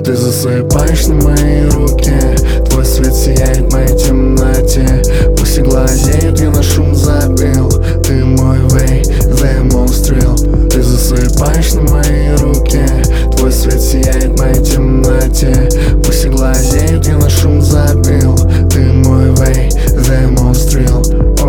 Ты засыпаешь на моей руке, твой свет сияет в моей темноте. Пусть и глазеют, я на шум забил. Ты мой монстрил. Ты засыпаешь на моей руке, твой свет сияет в моей темноте. Пусть и глазеют, я на шум забил. Ты мой монстрил.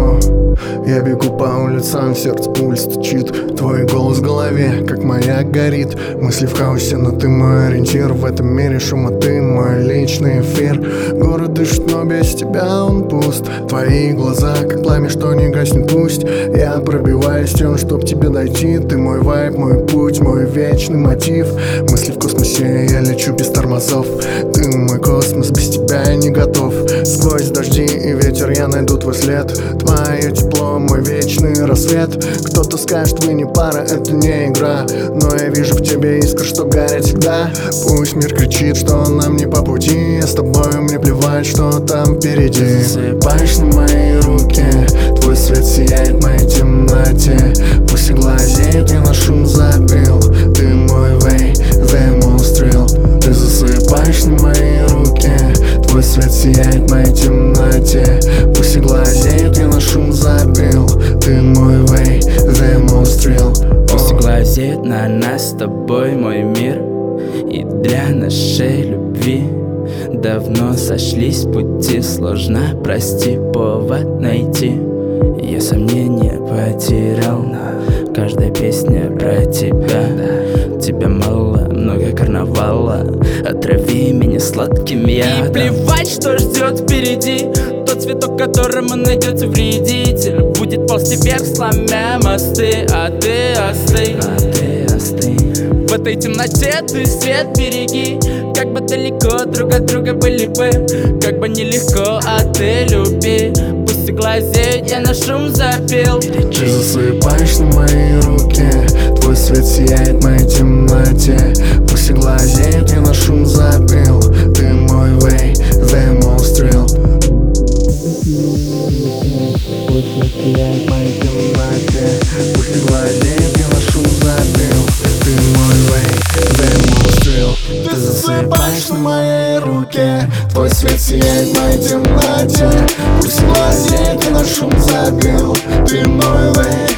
Я бегу по улицам, сердце пульс стучит. Твой голос в голове, как маяк горит. Мысли в хаосе, но ты мой ориентир. В этом мире шума ты мой личный эфир. Город дышит, но без тебя он пуст. Твои глаза, как пламя, что не гаснет пусть. Я пробиваюсь стен, чтоб тебе дойти. Ты мой вайб, мой путь, мой вечный мотив. Мысли в космосе, я лечу без тормозов. Ты мой космос, без тебя я не готов. Сквозь дожди и ветер я найду твой след. Твое тепло, мой вечный рассвет. Кто-то скажет, вы не пара, это не игра, но я вижу в тебе искр, что горит всегда. Пусть мир кричит, что нам не по пути. Я с тобой, мне плевать, что там впереди. Ты засыпаешь на моей руке, твой свет сияет в моей темноте. Пусть и глазеют, я на шум забил. Ты мой монстрил. Ты засыпаешь на моей руке, твой свет сияет в моей темноте. Пусть и глазеют, я на шум забил. Ты мой монстрил. Пусть глазеет на нас с тобой мой мир. И для нашей любви давно сошлись пути. Сложно, прости, повод найти. Я сомнения потерял, каждая песня про тебя. Тебя мало, много карнавала. Отрави меня сладким ядом. И плевать, что ждет впереди. Тот цветок, которому найдется вредитель, будет ползти вверх, сломя мосты. А ты остынь, в этой темноте ты свет береги. Как бы далеко друг от друга были бы, как бы нелегко, а ты люби. Пусть и глазеют, я на шум забил. Ты засыпаешь на моей руке, твой свет сияет в моей темноте. Пусть и глазеют, я на шум забил. Ты мой монстрил. Твой свет сияет в моей темноте. Пусть и глазеют, я на шум забил. Ты мой монстрил. Ты засыпаешь на моей руке, твой свет сияет в моей темноте. Пусть и глазеют, я на шум забил. Ты мой